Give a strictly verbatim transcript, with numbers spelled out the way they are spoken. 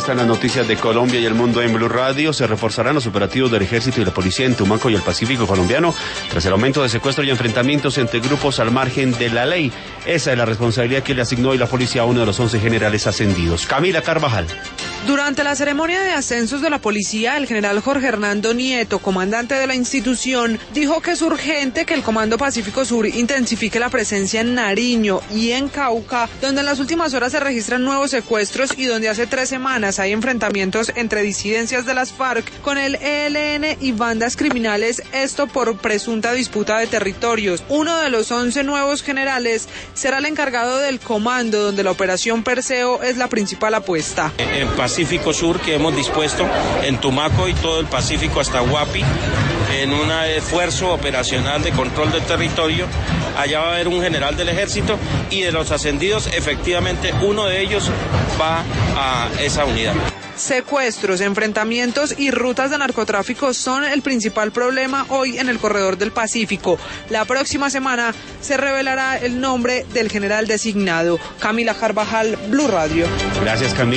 están las noticias de Colombia y el mundo en Blue Radio. Se reforzarán los operativos del Ejército y la Policía en Tumaco y el Pacífico colombiano tras el aumento de secuestro y enfrentamientos entre grupos al margen de la ley. Esa es la responsabilidad que le asignó hoy la policía a uno de los once generales ascendidos. Camila Carvajal. Durante la ceremonia de ascensos de la policía, el general Jorge Hernando Nieto, comandante de la institución, dijo que es urgente que el Comando Pacífico Sur intensifique la presencia en Nariño y en Cauca, donde en las últimas horas se registran nuevos secuestros y donde hace tres semanas hay enfrentamientos entre disidencias de las FARC con el E L N y bandas criminales, esto por presunta disputa de territorios. Uno de los once nuevos generales será el encargado del comando, donde la operación Perseo es la principal apuesta. El Pacífico Sur que hemos dispuesto en Tumaco y todo el Pacífico hasta Huapi, en un esfuerzo operacional de control del territorio. Allá va a haber un general del ejército y de los ascendidos, efectivamente, uno de ellos va a esa unidad. Secuestros, enfrentamientos y rutas de narcotráfico son el principal problema hoy en el corredor del Pacífico. La próxima semana se revelará el nombre del general designado. Camila Carvajal, Blue Radio. Gracias, Camila.